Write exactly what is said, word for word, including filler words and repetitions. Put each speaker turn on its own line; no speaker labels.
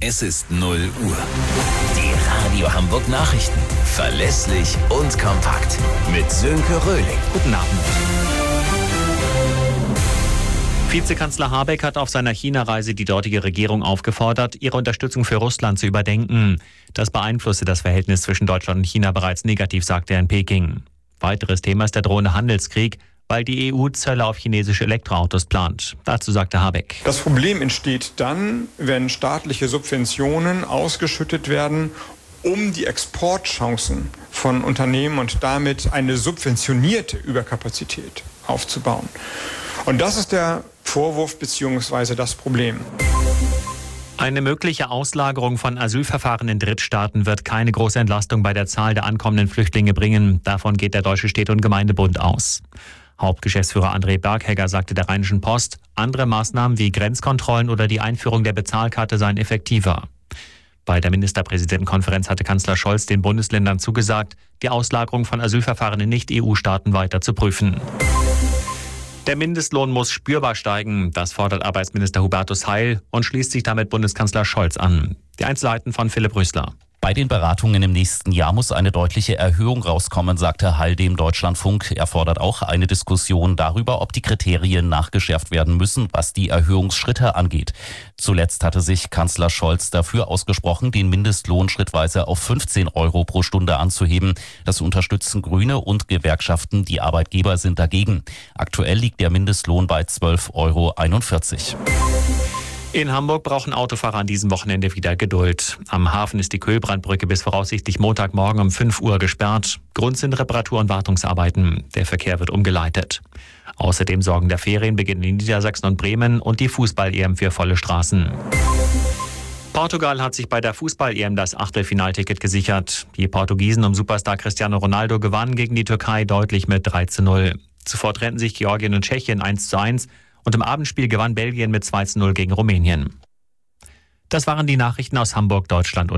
Es ist null Uhr. Die Radio Hamburg Nachrichten. Verlässlich und kompakt. Mit Sönke Röhling.
Guten Abend. Vizekanzler Habeck hat auf seiner China-Reise die dortige Regierung aufgefordert, ihre Unterstützung für Russland zu überdenken. Das beeinflusse das Verhältnis zwischen Deutschland und China bereits negativ, sagte er in Peking. Weiteres Thema ist der drohende Handelskrieg, weil die E U Zölle auf chinesische Elektroautos plant. Dazu sagte Habeck:
Das Problem entsteht dann, wenn staatliche Subventionen ausgeschüttet werden, um die Exportchancen von Unternehmen und damit eine subventionierte Überkapazität aufzubauen. Und das ist der Vorwurf bzw. das Problem.
Eine mögliche Auslagerung von Asylverfahren in Drittstaaten wird keine große Entlastung bei der Zahl der ankommenden Flüchtlinge bringen. Davon geht der Deutsche Städte- und Gemeindebund aus. Hauptgeschäftsführer André Berghegger sagte der Rheinischen Post, andere Maßnahmen wie Grenzkontrollen oder die Einführung der Bezahlkarte seien effektiver. Bei der Ministerpräsidentenkonferenz hatte Kanzler Scholz den Bundesländern zugesagt, die Auslagerung von Asylverfahren in Nicht-E U-Staaten weiter zu prüfen. Der Mindestlohn muss spürbar steigen, das fordert Arbeitsminister Hubertus Heil und schließt sich damit Bundeskanzler Scholz an. Die Einzelheiten von Philipp Rösler.
Bei den Beratungen im nächsten Jahr muss eine deutliche Erhöhung rauskommen, sagte Heil dem Deutschlandfunk. Er fordert auch eine Diskussion darüber, ob die Kriterien nachgeschärft werden müssen, was die Erhöhungsschritte angeht. Zuletzt hatte sich Kanzler Scholz dafür ausgesprochen, den Mindestlohn schrittweise auf fünfzehn Euro pro Stunde anzuheben. Das unterstützen Grüne und Gewerkschaften. Die Arbeitgeber sind dagegen. Aktuell liegt der Mindestlohn bei zwölf Euro einundvierzig.
In Hamburg brauchen Autofahrer an diesem Wochenende wieder Geduld. Am Hafen ist die Köhlbrandbrücke bis voraussichtlich Montagmorgen um fünf Uhr gesperrt. Grund sind Reparatur- und Wartungsarbeiten. Der Verkehr wird umgeleitet. Außerdem sorgen der Ferien beginnen in Niedersachsen und Bremen und die Fußball-E M für volle Straßen. Portugal hat sich bei der Fußball-E M das Achtelfinalticket gesichert. Die Portugiesen um Superstar Cristiano Ronaldo gewannen gegen die Türkei deutlich mit drei zu null. Zuvor trennten sich Georgien und Tschechien eins zu eins. Und im Abendspiel gewann Belgien mit zwei zu null gegen Rumänien. Das waren die Nachrichten aus Hamburg, Deutschland und